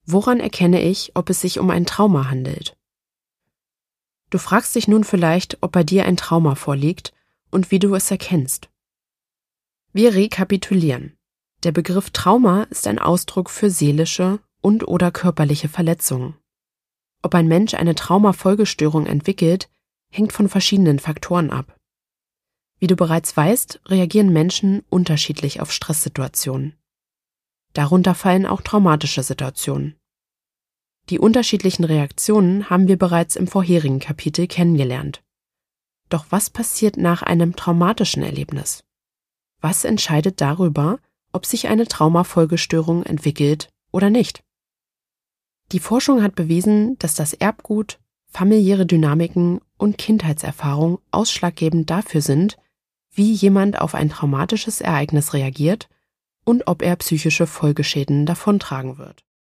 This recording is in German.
Woran erkenne ich, ob es sich um ein Trauma handelt? Du fragst dich nun vielleicht, ob bei dir ein Trauma vorliegt und wie du es erkennst. Wir rekapitulieren. Der Begriff Trauma ist ein Ausdruck für seelische und/oder körperliche Verletzungen. Ob ein Mensch eine Traumafolgestörung entwickelt, hängt von verschiedenen Faktoren ab. Wie du bereits weißt, reagieren Menschen unterschiedlich auf Stresssituationen. Darunter fallen auch traumatische Situationen. Die unterschiedlichen Reaktionen haben wir bereits im vorherigen Kapitel kennengelernt. Doch was passiert nach einem traumatischen Erlebnis? Was entscheidet darüber, ob sich eine Traumafolgestörung entwickelt oder nicht? Die Forschung hat bewiesen, dass das Erbgut, familiäre Dynamiken und Kindheitserfahrung ausschlaggebend dafür sind, wie jemand auf ein traumatisches Ereignis reagiert und ob er psychische Folgeschäden davontragen wird.